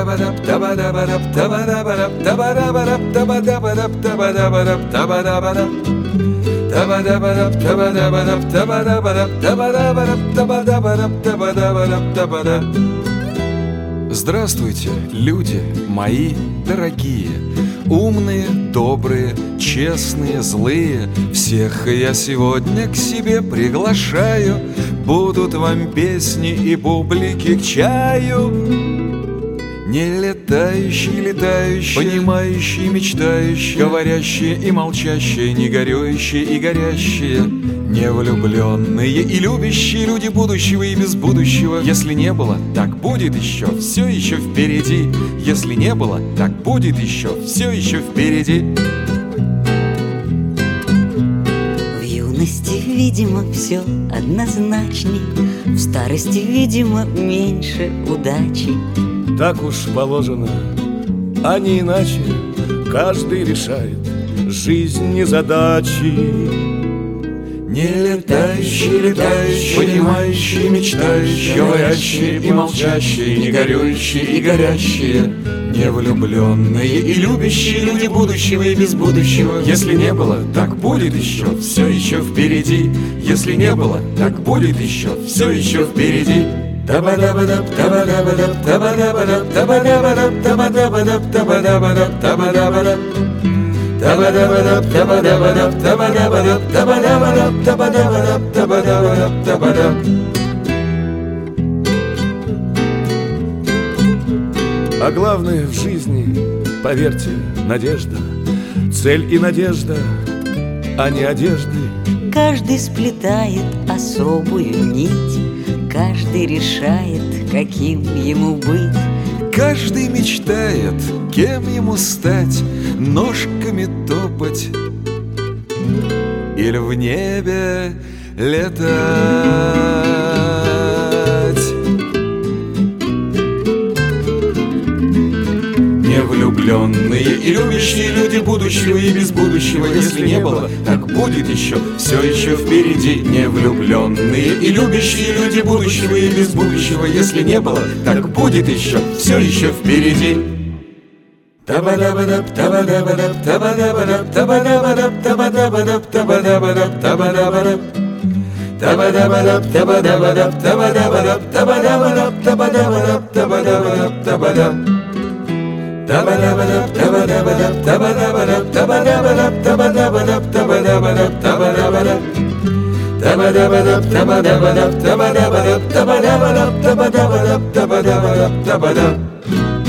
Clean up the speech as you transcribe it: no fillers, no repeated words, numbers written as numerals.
Здравствуйте, люди мои дорогие, умные, добрые, честные, злые. Всех я сегодня к себе приглашаю. Будут вам песни и бублики к чаю. Не летающие, летающие, понимающие, мечтающие, говорящие и молчащие, не горюющие и горящие, не влюбленные и любящие люди будущего и без будущего. Если не было, так будет еще, все еще впереди. Если не было, так будет еще, все еще впереди. В юности, видимо, все однозначней, в старости, видимо, меньше удачи. Так уж положено, а не иначе. Каждый решает жизнь задачи. Не летающие, летающие, понимающие, мечтающие, говорящие и молчащие, не горюющие и горящие, не влюбленные и любящие люди будущего и без будущего. Если не было, так будет еще, все еще впереди. Если не было, так будет еще, все еще впереди. Табадабадаб, табадабадаб, табадабадаб, табадабадаб, табадабадаб, табадабадаб, табадабадаб. Табадабадаб, табадабадаб, табадабадаб, табадабадаб, табадабадаб, табадабадаб, табадаб. А главное в жизни, поверьте, надежда. Цель и надежда, а не одежды. Каждый сплетает особую нить, каждый решает, каким ему быть. Каждый мечтает, кем ему стать, ножками топать или в небе летать. Невлюбленные и любящие люди будущего и без будущего. Если не было, так будет еще, все еще впереди. Невлюбленные и любящие люди будущего и без будущего. Если не было, так будет еще, все еще впереди. Табадабадаб, табадабадаб, табадабадаб, табадабадаб, табадабадаб, табадабадаб, табадабадаб. Табадабадаб, табадабадаб, табадабадаб, табадабадаб, табадабадаб, табадабадаб, табадаб. Табадабадаб, табадабадаб, табадабадаб, табадабадаб, табадабадаб, табадабадаб, табадабадаб. Табадабадаб, табадабадаб, табадабадаб, табадабадаб, табадабадаб, табадабадаб, табадаб.